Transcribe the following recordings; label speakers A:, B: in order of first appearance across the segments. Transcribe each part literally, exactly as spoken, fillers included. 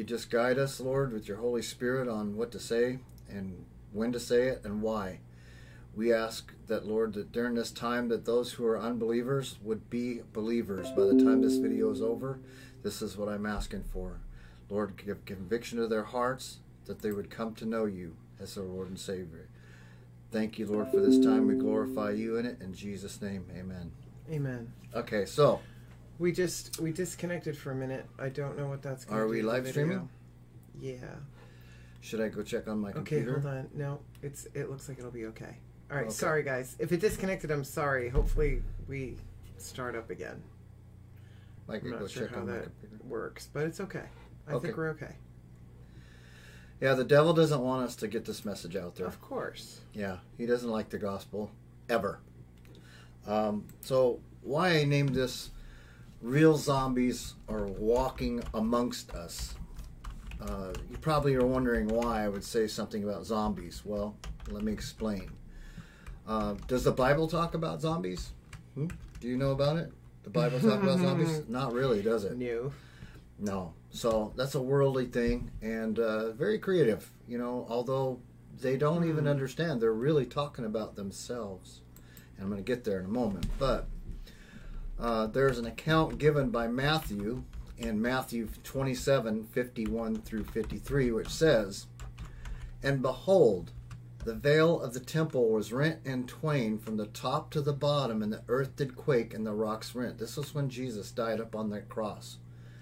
A: just guide us, Lord, with your Holy Spirit on what to say and when to say it and why. We ask that, Lord, that during this time that those who are unbelievers would be believers. By the time this video is over, this is what I'm asking for. Lord, give conviction to their hearts that they would come to know you as their Lord and Savior. Thank you, Lord, for this time. We glorify you in it. In Jesus' name, amen.
B: Amen.
A: Okay, so.
B: We just, we disconnected for a minute. I don't know what that's going to do.
A: Are we live streaming?
B: Yeah.
A: Should I go check on my computer?
B: Okay, hold on. No, it's, it looks like it'll be okay. All right,
A: Okay.
B: Sorry, guys. If it disconnected, I'm sorry. Hopefully we start up again.
A: I
B: I'm
A: can
B: not
A: go
B: sure
A: check
B: how
A: on my
B: that
A: computer.
B: works, but it's okay. I
A: Okay.
B: think we're okay.
A: Yeah, the devil doesn't want us to get this message out there.
B: Of course.
A: Yeah, he doesn't like the gospel, ever. Um, so why I named this Real Zombies Are Walking Amongst Us. Uh, you probably are wondering why I would say something about zombies. Well, let me explain. Uh, does the Bible talk about zombies? Hmm? Do you know about it? The Bible talk about zombies? Not really, does it?
B: New.
A: No. So that's a worldly thing and uh, very creative, you know, although they don't
B: Mm.
A: even understand. They're really talking about themselves. And I'm going to get there in a moment. But uh, there's an account given by Matthew in Matthew twenty-seven, fifty-one through fifty-three, which says, "And behold, the veil of the temple was rent in twain from the top to the bottom, and the earth did quake, and the rocks rent." This was when Jesus died up on that cross.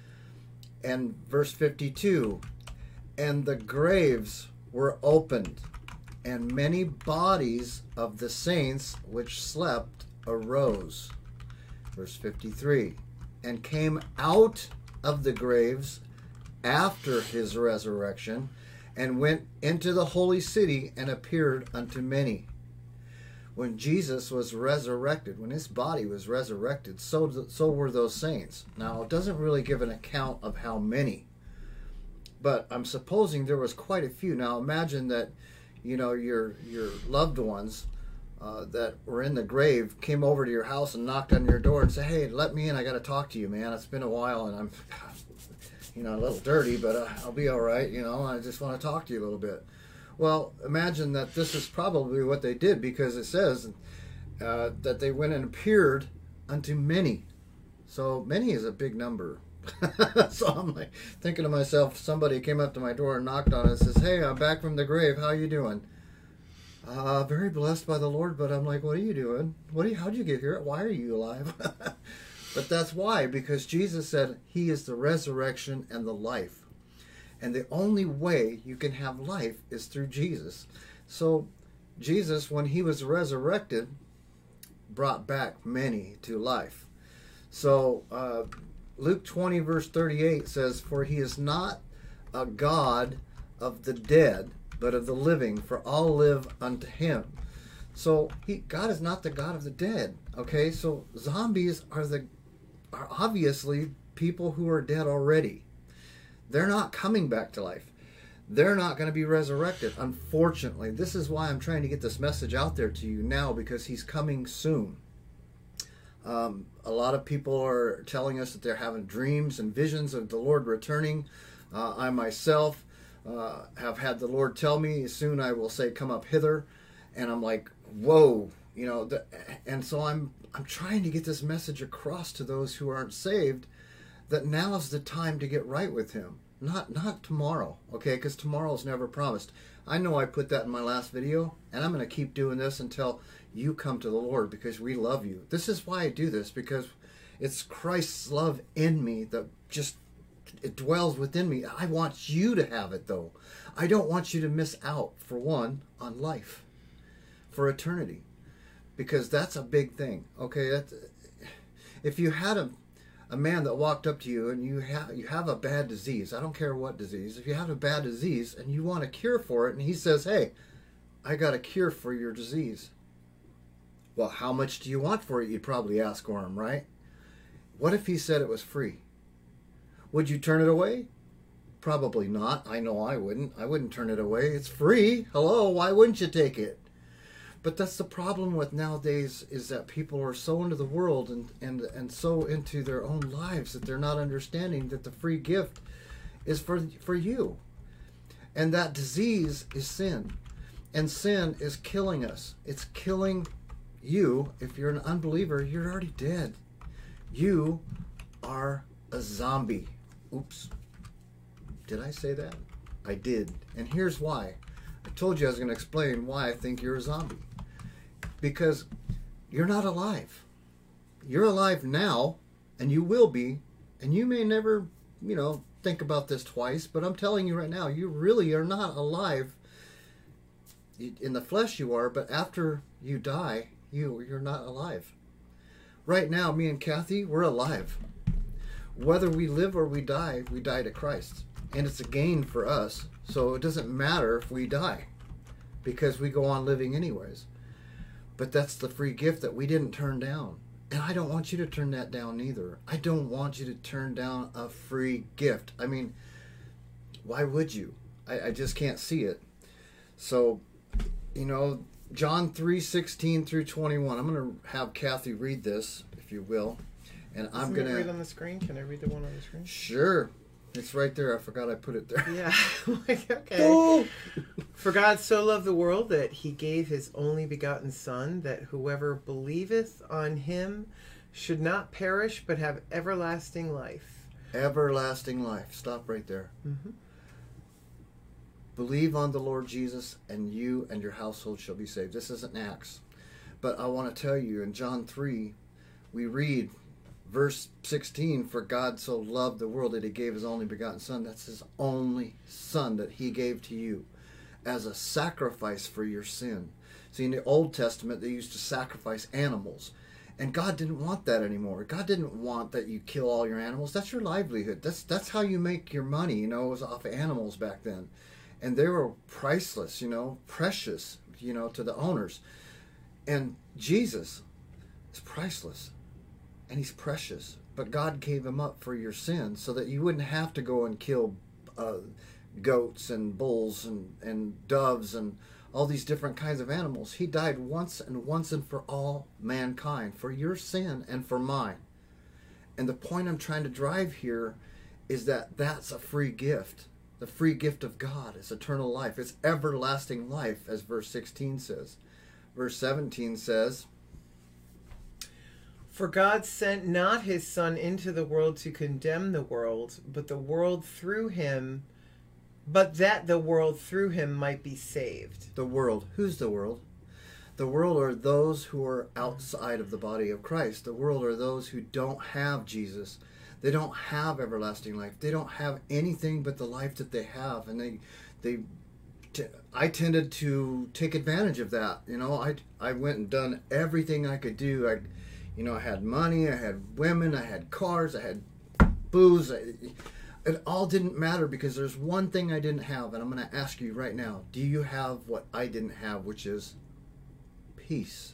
A: And verse fifty-two, "And the graves were opened, and many bodies of the saints which slept arose." Verse fifty-three, "And came out of the graves after his resurrection, and went into the holy city, and appeared unto many." When Jesus was resurrected, when his body was resurrected, so so were those saints. Now, it doesn't really give an account of how many, but I'm supposing there was quite a few. Now, imagine that, you know, your your loved ones uh, that were in the grave came over to your house and knocked on your door and said, "Hey, let me in. I got to talk to you, man. It's been a while, and I'm, you know, a little dirty, but uh, I'll be all right. You know, I just want to talk to you a little bit." Well, imagine that this is probably what they did, because it says uh, that they went and appeared unto many. So many is a big number. So I'm like thinking to myself, somebody came up to my door and knocked on it and says, "Hey, I'm back from the grave. How you doing?" Uh, very blessed by the Lord, but I'm like, "What are you doing? What do you, how'd you get here? Why are you alive?" But that's why, because Jesus said he is the resurrection and the life. And the only way you can have life is through Jesus. So Jesus, when he was resurrected, brought back many to life. So uh, Luke twenty verse thirty-eight says, "For he is not a God of the dead, but of the living, for all live unto him." So he, God is not the God of the dead. Okay, so zombies are the are obviously people who are dead already. They're not coming back to life. They're not going to be resurrected, unfortunately. This is why I'm trying to get this message out there to you now, because he's coming soon. Um, a lot of people are telling us that they're having dreams and visions of the Lord returning. Uh, I myself uh, have had the Lord tell me, "Soon I will say, come up hither." And I'm like, whoa, you know. The, and so I'm I'm trying to get this message across to those who aren't saved, that now is the time to get right with him. Not not tomorrow, okay? Because tomorrow's never promised. I know I put that in my last video, and I'm going to keep doing this until you come to the Lord, because we love you. This is why I do this, because it's Christ's love in me that just, it dwells within me. I want you to have it, though. I don't want you to miss out, for one, on life, for eternity, because that's a big thing, okay? That's, if you had a a man that walked up to you and you have you have a bad disease, I don't care what disease, if you have a bad disease and you want a cure for it, and he says, "Hey, I got a cure for your disease." Well, how much do you want for it? You'd probably ask for him, right? What if he said it was free? Would you turn it away? Probably not. I know I wouldn't. I wouldn't turn it away. It's free. Hello, why wouldn't you take it? But that's the problem with nowadays, is that people are so into the world and, and, and so into their own lives that they're not understanding that the free gift is for for you. And that disease is sin. And sin is killing us. It's killing you. If you're an unbeliever, you're already dead. You are a zombie. Oops. Did I say that? I did. And here's why. I told you I was going to explain why I think you're a zombie. Because you're not alive. You're alive now, and you will be, and you may never, you know, think about this twice, but I'm telling you right now, you really are not alive. In the flesh you are, but after you die, you, you're not alive. Right now, me and Kathy, we're alive. Whether we live or we die, we die to Christ. And it's a gain for us, so it doesn't matter if we die, because we go on living anyways. But that's the free gift that we didn't turn down. And I don't want you to turn that down either. I don't want you to turn down a free gift. I mean, why would you? I, I just can't see it. So, you know, John three sixteen through twenty-one. I'm going to have Kathy read this, if you will. And I'm going to
B: read on the screen. Can I read the one on the screen?
A: Sure. It's right there. I forgot I put it there.
B: Yeah. Okay.
A: Oh!
B: For God so loved the world that he gave his only begotten Son, that whoever believeth on him should not perish, but have everlasting life.
A: Everlasting life. Stop right there.
B: Mm-hmm.
A: Believe on the Lord Jesus, and you and your household shall be saved. This isn't Acts. But I want to tell you, in John three, we read verse sixteen, for God so loved the world that he gave his only begotten Son. That's his only Son that he gave to you as a sacrifice for your sin. See, in the Old Testament, they used to sacrifice animals. And God didn't want that anymore. God didn't want that you kill all your animals. That's your livelihood. That's that's how you make your money, you know, it was off of animals back then. And they were priceless, you know, precious, you know, to the owners. And Jesus is priceless. And he's precious. But God gave him up for your sin so that you wouldn't have to go and kill uh, goats and bulls and, and doves and all these different kinds of animals. He died once and once and for all mankind, for your sin and for mine. And the point I'm trying to drive here is that that's a free gift. The free gift of God is eternal life. It's everlasting life, as verse sixteen says. Verse seventeen says,
B: For God sent not his Son into the world to condemn the world, but the world through him, but that the world through him might be saved.
A: The world. Who's the world? The world are those who are outside of the body of Christ. The world are those who don't have Jesus. They don't have everlasting life. They don't have anything but the life that they have. And they, they, t- I tended to take advantage of that. You know, I, I went and done everything I could do. I, you know, I had money, I had women, I had cars, I had booze. I, it all didn't matter because there's one thing I didn't have. And I'm going to ask you right now, do you have what I didn't have, which is peace?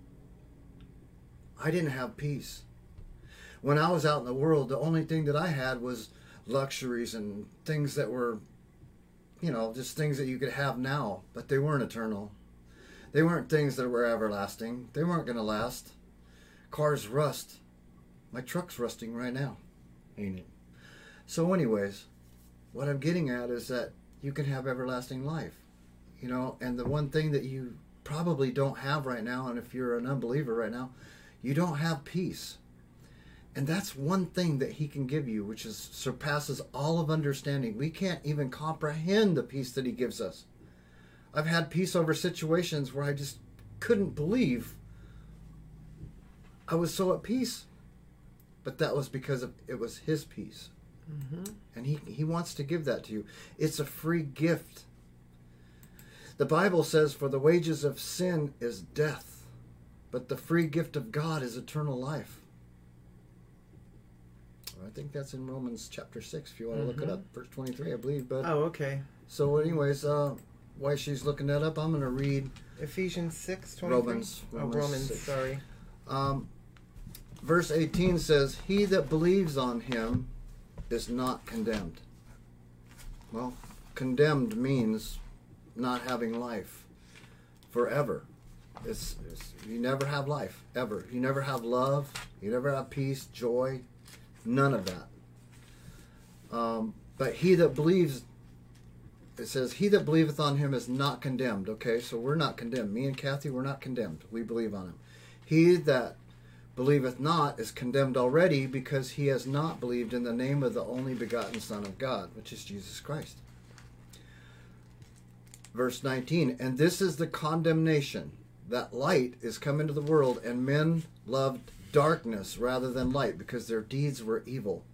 A: I didn't have peace. When I was out in the world, the only thing that I had was luxuries and things that were, you know, just things that you could have now, but they weren't eternal. They weren't things that were everlasting. They weren't going to last. Cars rust. My truck's rusting right now, ain't it? So anyways, what I'm getting at is that you can have everlasting life, you know, and the one thing that you probably don't have right now, and if you're an unbeliever right now, you don't have peace. And that's one thing that he can give you, which is surpasses all of understanding. We can't even comprehend the peace that he gives us. I've had peace over situations where I just couldn't believe I was so at peace. But that was because of, it was his peace. Mm-hmm. And he, he wants to give that to you. It's a free gift. The Bible says, for the wages of sin is death, but the free gift of God is eternal life. I think that's in Romans chapter six, if you want to mm-hmm. look it up, verse twenty-three, I believe. But
B: oh, okay.
A: So anyways, uh, while she's looking that up, I'm going to read
B: Ephesians six, twenty-three.
A: Romans.
B: Romans, oh, Romans, six. Sorry.
A: Um, verse eighteen says, he that believes on him is not condemned. Well, condemned means not having life forever. It's, it's you never have life, ever. You never have love. You never have peace, joy. None of that. Um, But he that believes, it says, he that believeth on him is not condemned. Okay, so we're not condemned. Me and Kathy, we're not condemned. We believe on him. He that believeth not is condemned already, because he has not believed in the name of the only begotten Son of God, which is Jesus Christ. Verse nineteen, and this is the condemnation, that light is come into the world, and men loved darkness rather than light, because their deeds were evil.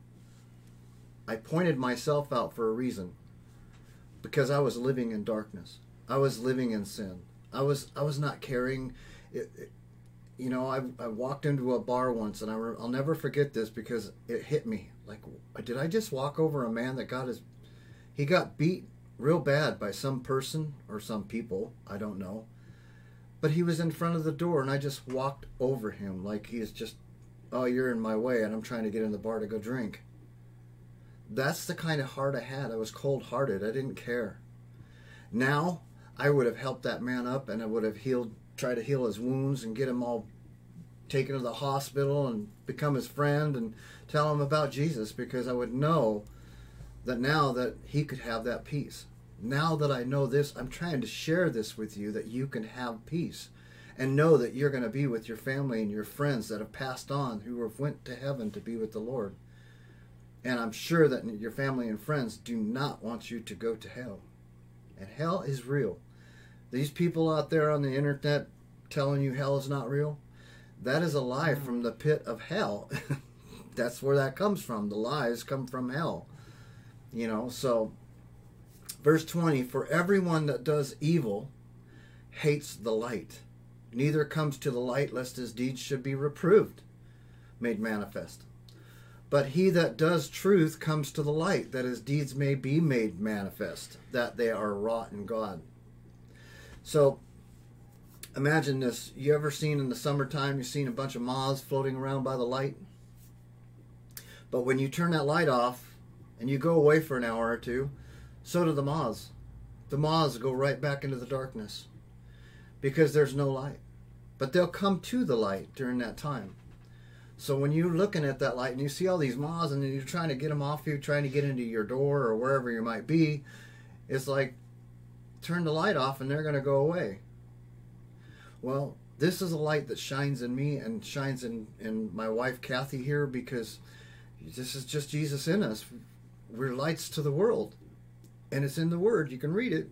A: I pointed myself out for a reason, because I was living in darkness. I was living in sin. I was I was not caring. It, it, you know, I, I walked into a bar once, and I re, I'll never forget this, because it hit me. Like, did I just walk over a man that got his... He got beat real bad by some person or some people. I don't know. But he was in front of the door, and I just walked over him like he is just, oh, you're in my way, and I'm trying to get in the bar to go drink. That's the kind of heart I had. I was cold-hearted. I didn't care. Now, I would have helped that man up, and I would have healed, tried to heal his wounds and get him all taken to the hospital and become his friend and tell him about Jesus, because I would know that now that he could have that peace. Now that I know this, I'm trying to share this with you, that you can have peace and know that you're going to be with your family and your friends that have passed on, who have went to heaven to be with the Lord. And I'm sure that your family and friends do not want you to go to hell. And hell is real. These people out there on the internet telling you hell is not real, that is a lie from the pit of hell. That's where that comes from. The lies come from hell. You know, so verse twenty, for everyone that does evil hates the light, neither comes to the light, lest his deeds should be reproved, made manifest. But he that does truth comes to the light, that his deeds may be made manifest, that they are wrought in God. So imagine this. You ever seen in the summertime, you've seen a bunch of moths floating around by the light? But when you turn that light off and you go away for an hour or two, so do the moths. The moths go right back into the darkness because there's no light. But they'll come to the light during that time. So when you're looking at that light and you see all these moths and you're trying to get them off you, trying to get into your door or wherever you might be, it's like, turn the light off and they're going to go away. Well, this is a light that shines in me and shines in, in my wife Kathy here, because this is just Jesus in us. We're lights to the world. And it's in the Word. You can read it.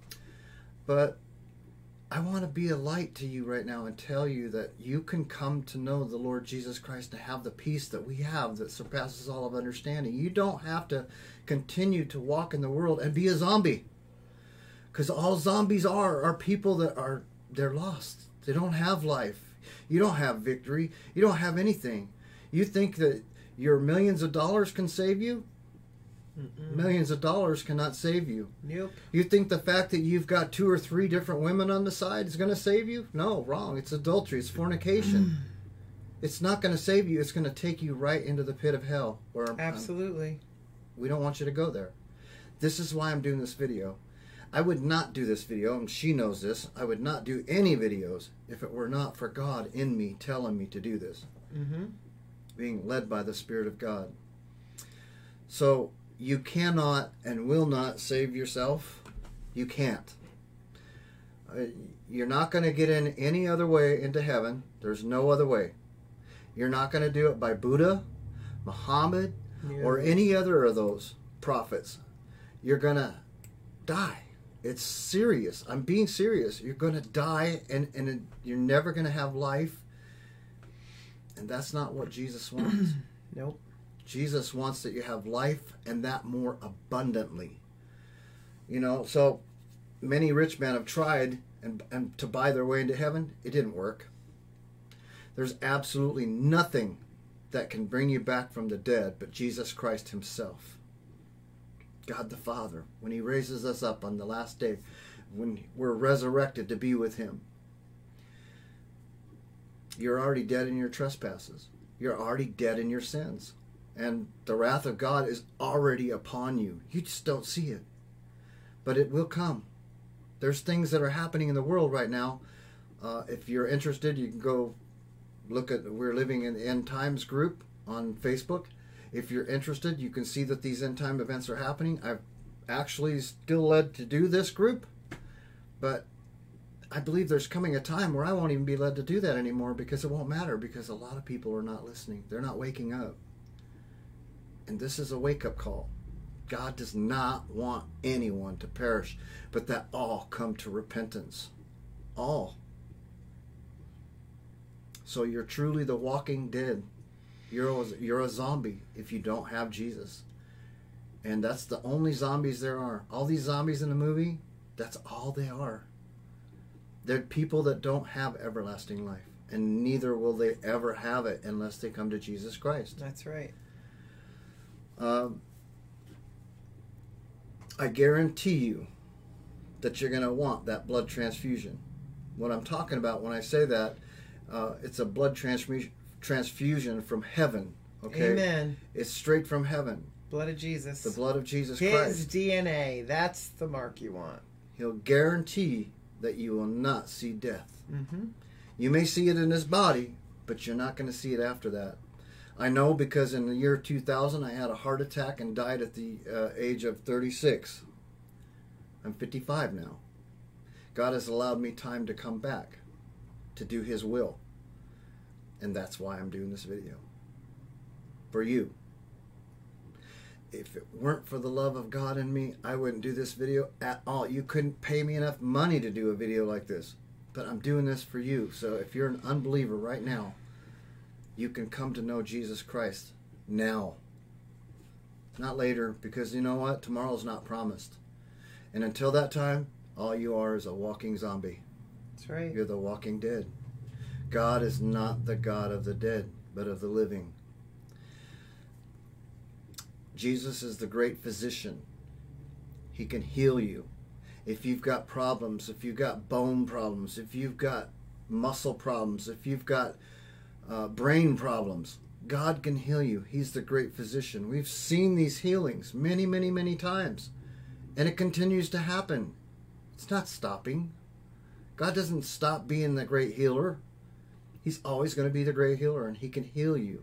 A: But I want to be a light to you right now and tell you that you can come to know the Lord Jesus Christ, to have the peace that we have that surpasses all of understanding. You don't have to continue to walk in the world and be a zombie. Because all zombies are are people that are, they're lost. They don't have life. You don't have victory. You don't have anything. You think that your millions of dollars can save you? Mm-mm. Millions of dollars cannot save you.
B: Nope.
A: You think the fact that you've got two or three different women on the side is going to save you? No, wrong. It's adultery. It's fornication. It's not going to save you. It's going to take you right into the pit of hell. Where
B: Absolutely.
A: I'm, we don't want you to go there. This is why I'm doing this video. I would not do this video, and she knows this. I would not do any videos if it were not for God in me telling me to do this.
B: Mm-hmm. Being
A: led by the Spirit of God. So you cannot and will not save yourself. You can't. Uh, you're not going to get in any other way into heaven. There's no other way. You're not going to do it by Buddha, Muhammad, yeah. or any other of those prophets. You're going to die. It's serious. I'm being serious. You're going to die, and, and you're never going to have life. And that's not what Jesus wants.
B: Nope.
A: Jesus wants that you have life, and that more abundantly. You know, so many rich men have tried and, and to buy their way into heaven. It didn't work. There's absolutely nothing that can bring you back from the dead but Jesus Christ himself. God the Father, when he raises us up on the last day, when we're resurrected to be with him. You're already dead in your trespasses. You're already dead in your sins. And the wrath of God is already upon you. You just don't see it. But it will come. There's things that are happening in the world right now. Uh, if you're interested, you can go look at, we're living in the End Times group on Facebook. If you're interested, you can see that these end time events are happening. I've actually still led to do this group, but I believe there's coming a time where I won't even be led to do that anymore, because it won't matter, because a lot of people are not listening. They're not waking up. And this is a wake-up call. God does not want anyone to perish, but that all come to repentance. All. So you're truly the walking dead. You're a, you're a zombie if you don't have Jesus. And that's the only zombies there are. All these zombies in the movie, that's all they are. They're people that don't have everlasting life. And neither will they ever have it unless they come to Jesus Christ.
B: That's right.
A: Um, I guarantee you that you're going to want that blood transfusion. What I'm talking about when I say that, uh, it's a blood transfusion transfusion from heaven. Okay?
B: Amen.
A: It's straight from heaven.
B: Blood of Jesus.
A: The blood of Jesus
B: His
A: Christ.
B: His D N A. That's the mark you want.
A: He'll guarantee that you will not see death.
B: Mm-hmm.
A: You may see it in his body, but you're not going to see it after that. I know, because in the year two thousand, I had a heart attack and died at the uh, age of thirty-six. I'm fifty-five now. God has allowed me time to come back to do His will. And that's why I'm doing this video. For you. If it weren't for the love of God in me, I wouldn't do this video at all. You couldn't pay me enough money to do a video like this. But I'm doing this for you. So if you're an unbeliever right now, you can come to know Jesus Christ now. Not later, because you know what? Tomorrow's not promised. And until that time, all you are is a walking zombie.
B: That's right.
A: You're the walking dead. God is not the God of the dead, but of the living. Jesus is the great physician. He can heal you. If you've got problems, if you've got bone problems, if you've got muscle problems, if you've got uh, brain problems, God can heal you. He's the great physician. We've seen these healings many, many, many times. And it continues to happen. It's not stopping. God doesn't stop being the great healer. He's always going to be the great healer, and He can heal you.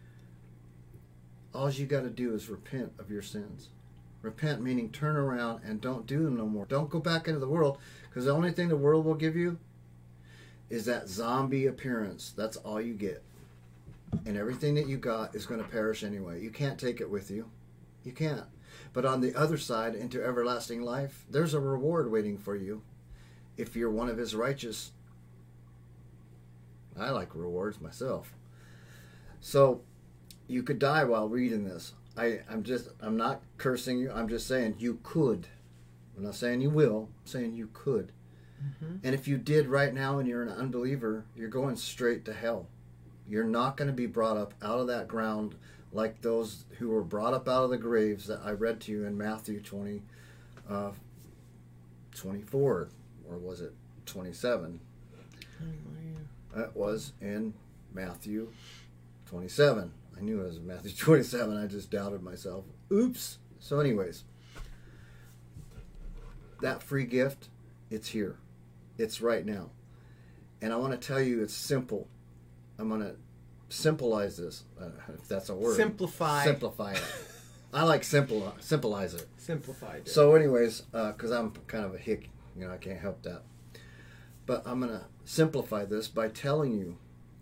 A: All you got to do is repent of your sins. Repent meaning turn around and don't do them no more. Don't go back into the world, because the only thing the world will give you is that zombie appearance. That's all you get. And everything that you got is going to perish anyway. You can't take it with you. You can't. But on the other side, into everlasting life, there's a reward waiting for you if you're one of His righteous. I like rewards myself. So you could die while reading this. I, I'm just, I'm not cursing you. I'm just saying you could. I'm not saying you will. I'm saying you could. Mm-hmm. And if you did right now and you're an unbeliever, you're going straight to hell. You're not going to be brought up out of that ground like those who were brought up out of the graves that I read to you in Matthew twenty, uh, twenty-four, or was it twenty-seven? That was in Matthew twenty-seven. I knew it was Matthew twenty-seven. I just doubted myself. Oops. So anyways, that free gift, it's here. It's right now. And I want to tell you it's simple. I'm going to simplize this, uh, if that's a word.
B: Simplify.
A: Simplify it. I like simple, simplize it.
B: Simplified.
A: So anyways, because uh, I'm kind of a hick, you know, I can't help that. But I'm going to simplify this by telling you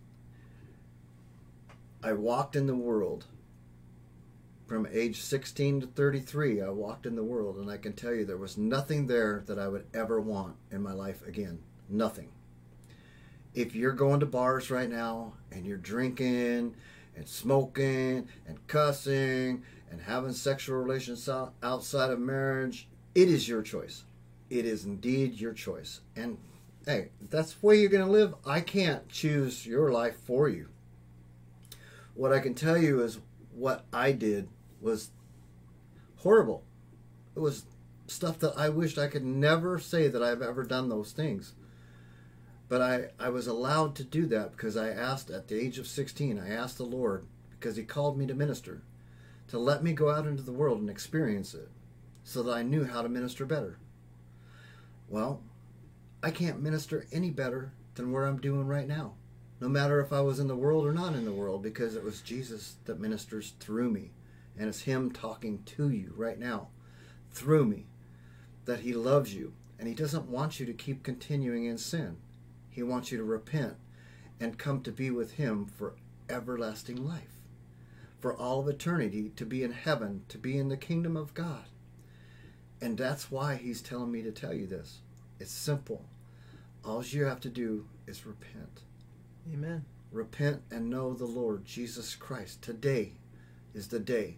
A: I walked in the world from age sixteen to thirty-three. I walked in the world, and I can tell you there was nothing there that I would ever want in my life again. Nothing. If you're going to bars right now and you're drinking and smoking and cussing and having sexual relations outside of marriage, it is your choice. It is indeed your choice. And hey, if that's the way you're going to live, I can't choose your life for you. What I can tell you is what I did was horrible. It was stuff that I wished I could never say that I've ever done those things. But I, I was allowed to do that because I asked at the age of sixteen, I asked the Lord, because He called me to minister, to let me go out into the world and experience it so that I knew how to minister better. Well, I can't minister any better than where I'm doing right now. No matter if I was in the world or not in the world, because it was Jesus that ministers through me. And it's him talking to you right now through me, that he loves you. And he doesn't want you to keep continuing in sin. He wants you to repent and come to be with him for everlasting life, for all of eternity, to be in heaven, to be in the kingdom of God. And that's why he's telling me to tell you this. It's simple. All you have to do is repent.
B: Amen.
A: Repent and know the Lord Jesus Christ. Today is the day.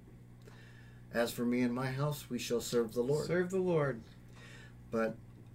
A: As for me and my house, we shall serve the Lord.
B: Serve the Lord.
A: But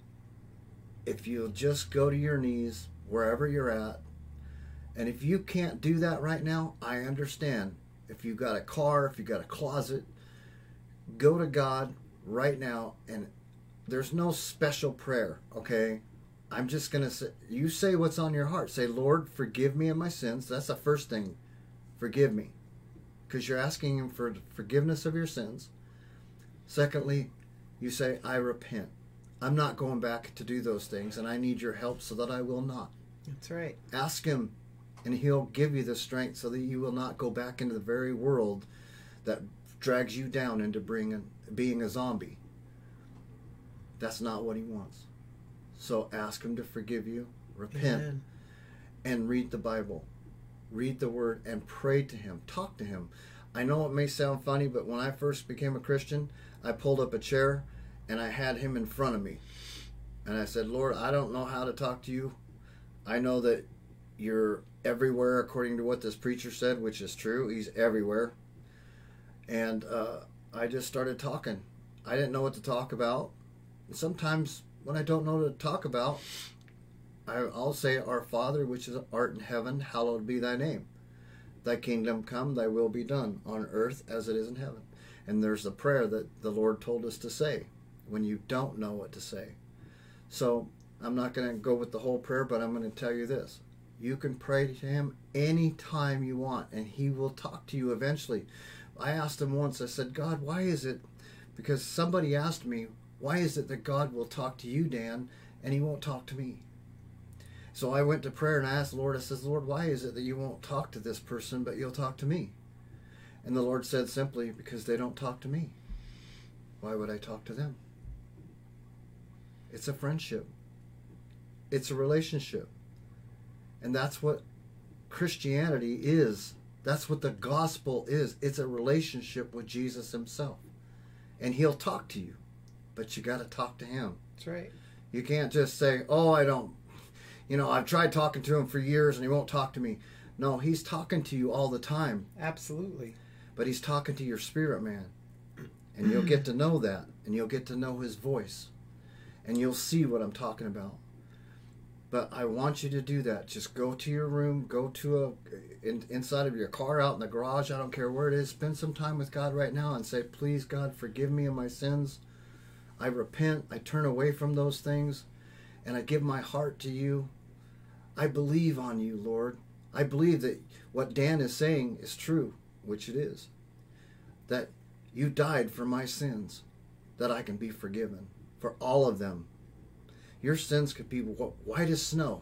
A: if you'll just go to your knees wherever you're at, and if you can't do that right now, I understand. If you've got a car, if you've got a closet, go to God right now. And there's no special prayer, okay? I'm just going to say, you say what's on your heart. Say, Lord, forgive me of my sins. That's the first thing. Forgive me. Because you're asking him for forgiveness of your sins. Secondly, you say, I repent. I'm not going back to do those things, and I need your help so that I will not.
B: That's right.
A: Ask him, and he'll give you the strength so that you will not go back into the very world that drags you down into being a, being a zombie. That's not what he wants. So ask him to forgive you, repent,
B: Amen.
A: and read the Bible. Read the Word and pray to him. Talk to him. I know it may sound funny, but when I first became a Christian, I pulled up a chair and I had him in front of me. And I said, Lord, I don't know how to talk to you. I know that you're everywhere according to what this preacher said, which is true. He's everywhere. And uh, I just started talking. I didn't know what to talk about. Sometimes when I don't know what to talk about, I, I'll say, Our Father, which is art in heaven, hallowed be thy name. Thy kingdom come, thy will be done, on earth as it is in heaven. And there's the prayer that the Lord told us to say when you don't know what to say. So I'm not going to go with the whole prayer, but I'm going to tell you this. You can pray to him anytime you want, and he will talk to you eventually. I asked him once, I said, God, why is it? Because somebody asked me, why is it that God will talk to you, Dan, and he won't talk to me? So I went to prayer and I asked the Lord, I says, Lord, why is it that you won't talk to this person, but you'll talk to me? And the Lord said simply, because they don't talk to me. Why would I talk to them? It's a friendship. It's a relationship. And that's what Christianity is. That's what the gospel is. It's a relationship with Jesus himself. And he'll talk to you, but you got to talk to him.
B: That's right.
A: You can't just say, oh, I don't, you know, I've tried talking to him for years and he won't talk to me. No, he's talking to you all the time.
B: Absolutely.
A: But he's talking to your spirit, man. And you'll get to know that. And you'll get to know his voice. And you'll see what I'm talking about. But I want you to do that. Just go to your room. Go to a in, inside of your car, out in the garage. I don't care where it is. Spend some time with God right now and say, please, God, forgive me of my sins. I repent. I turn away from those things. And I give my heart to you. I believe on you, Lord. I believe that what Dan is saying is true, which it is. That you died for my sins, that I can be forgiven for all of them. Your sins could be white as snow.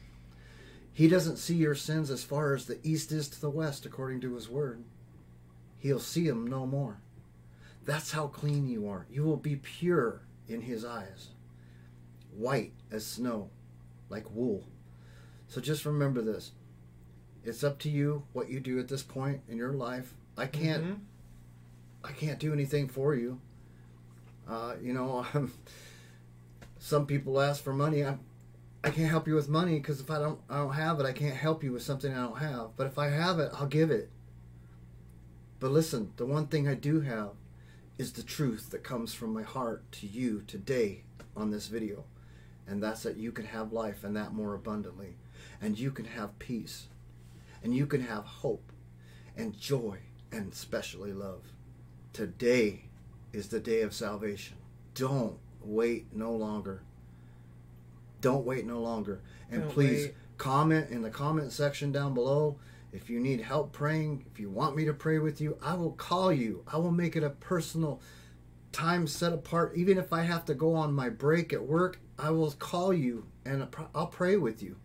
A: He doesn't see your sins as far as the east is to the west, according to his word. He'll see them no more. That's how clean you are. You will be pure in his eyes. White as snow, like wool. So just remember this. It's up to you what you do at this point in your life. I can't mm-hmm. I can't do anything for you. Uh, you know, I'm, some people ask for money. I'm, I can't help you with money because if I don't I don't have it, I can't help you with something I don't have. But if I have it, I'll give it. But listen, the one thing I do have is the truth that comes from my heart to you today on this video. And that's that you can have life and that more abundantly. And you can have peace. And you can have hope and joy and especially love. Today is the day of salvation. Don't wait no longer. Don't wait no longer. And
B: Don't
A: please
B: wait.
A: Comment in the comment section down below. If you need help praying, if you want me to pray with you, I will call you. I will make it a personal time set apart. Even if I have to go on my break at work, I will call you and I'll pray with you.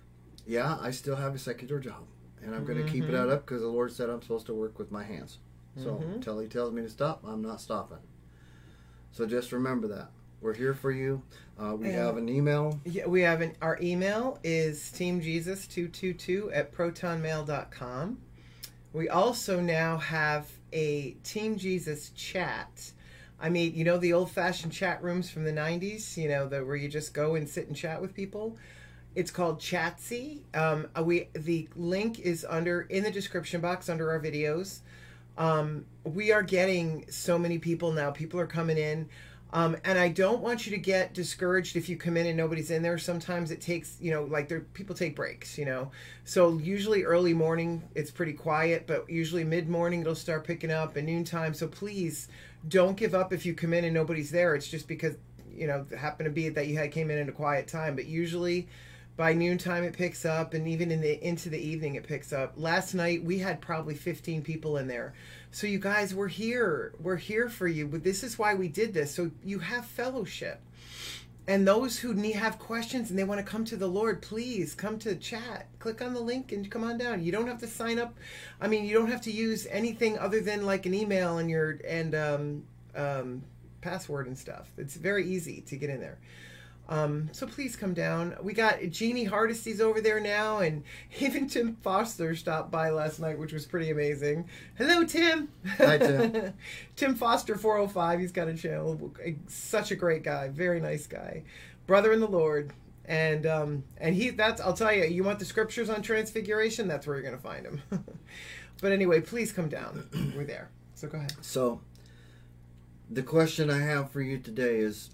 A: Yeah, I still have a secular job. And I'm going to
B: mm-hmm.
A: keep that up because the Lord said I'm supposed to work with my hands. So
B: Mm-hmm.
A: until he tells me to stop, I'm not stopping. So just remember that. We're here for you. Uh, we
B: And-
A: have an email.
B: Yeah, we have an, our email is team jesus two two two at proton mail dot com. We also now have a Team Jesus chat. I mean, you know the old-fashioned chat rooms from the nineties, you know, the, where you just go and sit and chat with people? It's called Chatsy. Um, we the link is under in the description box under our videos. Um, we are getting so many people now. People are coming in. Um, and I don't want you to get discouraged if you come in and nobody's in there. Sometimes it takes, you know, like there people take breaks, you know. So usually early morning it's pretty quiet, but usually mid morning it'll start picking up and noontime. So please don't give up if you come in and nobody's there. It's just because, you know, it happened to be that you had came in at a quiet time. But usually by noontime it picks up, and even in the into the evening it picks up. Last night we had probably fifteen people in there. So you guys, we're here. We're here for you. But this is why we did this. So you have fellowship. And those who need have questions and they want to come to the Lord, please come to chat. Click on the link and come on down. You don't have to sign up. I mean, you don't have to use anything other than like an email and your and um, um, password and stuff. It's very easy to get in there. Um, so please come down. We got Jeannie Hardesty's over there now, and even Tim Foster stopped by last night, which was pretty amazing. Hello, Tim.
A: Hi, Tim.
B: Tim Foster four oh five. He's got a channel. Such a great guy. Very nice guy. Brother in the Lord. And um, and he that's I'll tell you, you want the scriptures on transfiguration? That's where you're going to find him. But anyway, please come down. We're there. So go ahead.
A: So the question I have for you today is,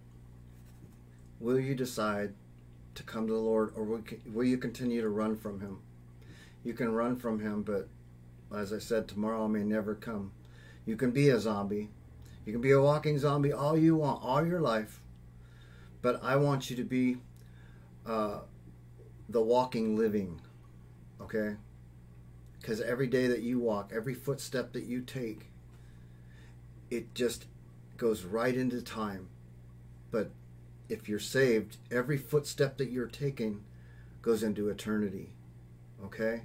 A: will you decide to come to the Lord, or will, will you continue to run from him? You can run from him, but as I said, tomorrow may never come. You can be a zombie. You can be a walking zombie all you want, all your life. But I want you to be uh, the walking living, okay? Because every day that you walk, every footstep that you take, it just goes right into time. But if you're saved, every footstep that you're taking goes into eternity. Okay?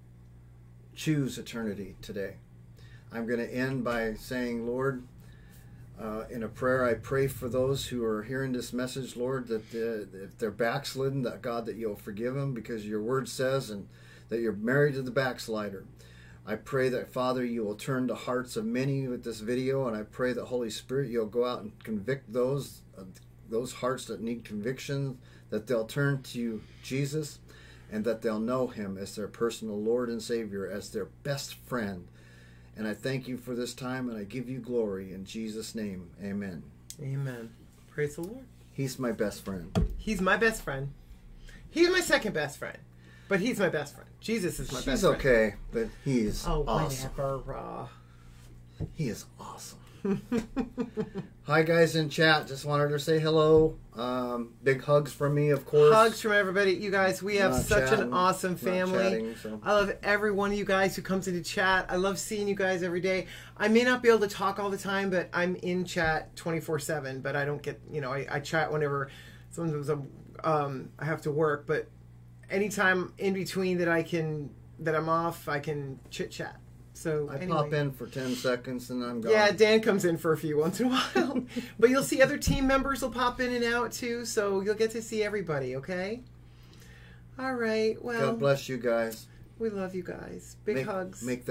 A: Choose eternity today. I'm going to end by saying, Lord, uh, in a prayer, I pray for those who are hearing this message, Lord, that uh, if they're backslidden, that God, that you'll forgive them, because your word says and that you're married to the backslider. I pray that, Father, you will turn the hearts of many with this video, and I pray that, Holy Spirit, you'll go out and convict those uh, those hearts that need conviction, that they'll turn to Jesus, and that they'll know him as their personal Lord and Savior, as their best friend. And I thank you for this time, and I give you glory in Jesus' name. Amen.
B: Amen. Praise the Lord.
A: He's my best friend.
B: He's my best friend. He's my second best friend. But he's my best friend. Jesus is my
A: She's
B: best friend.
A: okay, but he is
B: Oh,
A: awesome.
B: whatever. Uh,
A: He is awesome. Hi, guys in chat. Just wanted to say hello. Um, big hugs from me, of course.
B: Hugs from everybody. You guys, we have
A: Not
B: such
A: chatting,
B: an awesome
A: not
B: family.
A: chatting, so.
B: I love every one of you guys who comes into chat. I love seeing you guys every day. I may not be able to talk all the time, but I'm in chat twenty-four seven. But I don't get, you know, I, I chat whenever sometimes I'm, um, I have to work. But anytime in between that I can, that I'm off, I can chit chat. So
A: I
B: anyway.
A: pop in for ten seconds and I'm gone.
B: Yeah, Dan comes in for a few once in a while. But you'll see other team members will pop in and out too, so you'll get to see everybody, okay? All right, well,
A: God bless you guys.
B: we love you guys. Big
A: Make-
B: hugs.
A: Make